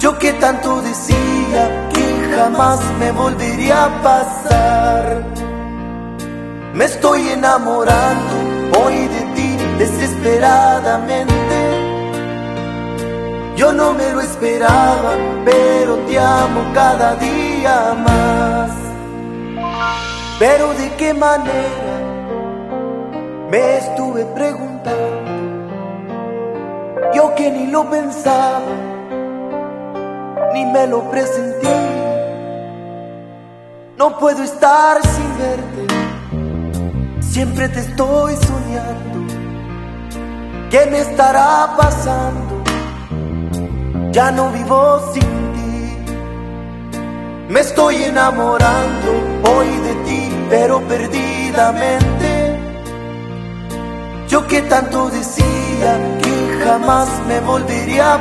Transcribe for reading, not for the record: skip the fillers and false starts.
Yo que tanto decía que jamás me volvería a pasar. Me estoy enamorando hoy de ti desesperadamente. Yo no me lo esperaba, pero te amo cada día más. Pero de qué manera, me estuve preguntando. Yo que ni lo pensaba, ni me lo presentí. No puedo estar sin verte, siempre te estoy soñando. ¿Qué me estará pasando? Ya no vivo sin ti. Me estoy enamorando hoy de ti, pero perdidamente. Yo que tanto decía que jamás me volvería a